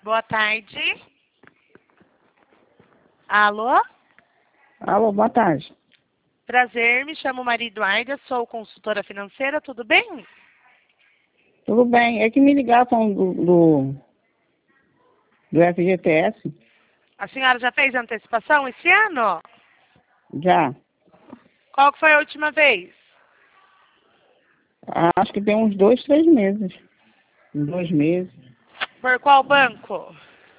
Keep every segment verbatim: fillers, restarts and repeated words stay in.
Boa tarde. Alô? Alô, boa tarde. Prazer, me chamo Maria Eduarda, sou consultora financeira, tudo bem? Tudo bem. É que me ligaram do, do, do F G T S. A senhora já fez antecipação esse ano? Já. Qual que foi a última vez? Acho que tem uns dois, três meses. Dois meses. Por qual banco?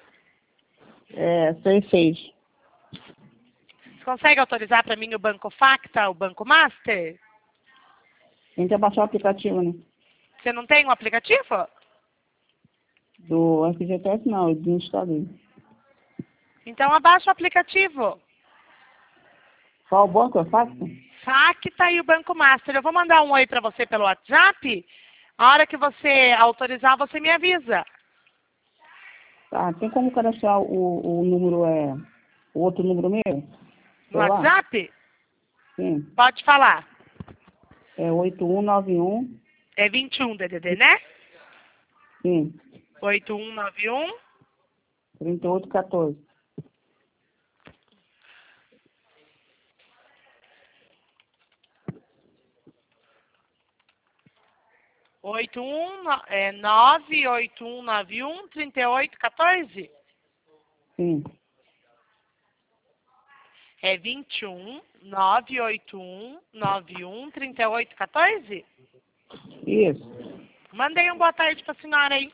É, seis, seis. Você consegue autorizar para mim o Banco Facta, o Banco Master? Tem que baixar o aplicativo, né? Você não tem um aplicativo? Do F G T S não, do instalei. Então abaixa o aplicativo. Qual banco é fácil? Facta e o Banco Master. Eu vou mandar um oi para você pelo WhatsApp. A hora que você autorizar, você me avisa. Tá, tem como cadastrar o, o número, é... O outro número meu? No Celular? WhatsApp? Sim. Pode falar. É oito um nove um. É vinte e um D D D, né? Sim. oito um nove um. trinta e oito quatorze. oito um nove oito um nove um trinta e oito quatorze. Sim. É vinte e um nove oito um nove um trinta e oito quatorze? Isso. Mandei um boa tarde para a senhora aí.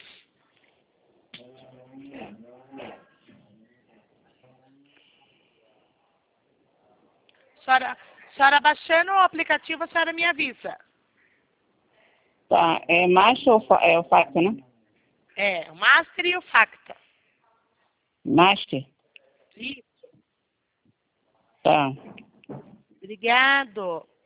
Senhora, senhora baixando o aplicativo, a senhora me avisa. Tá, é Master ou fa é o Facta, né? É, o Master e o Facta. Master? Isso. Tá. Obrigado.